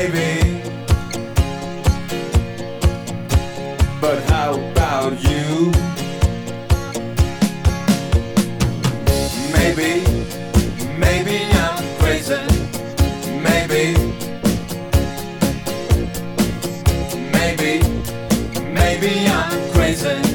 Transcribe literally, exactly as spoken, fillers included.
Maybe, but how about you? Maybe, maybe I'm crazy. Maybe, maybe, maybe I'm crazy.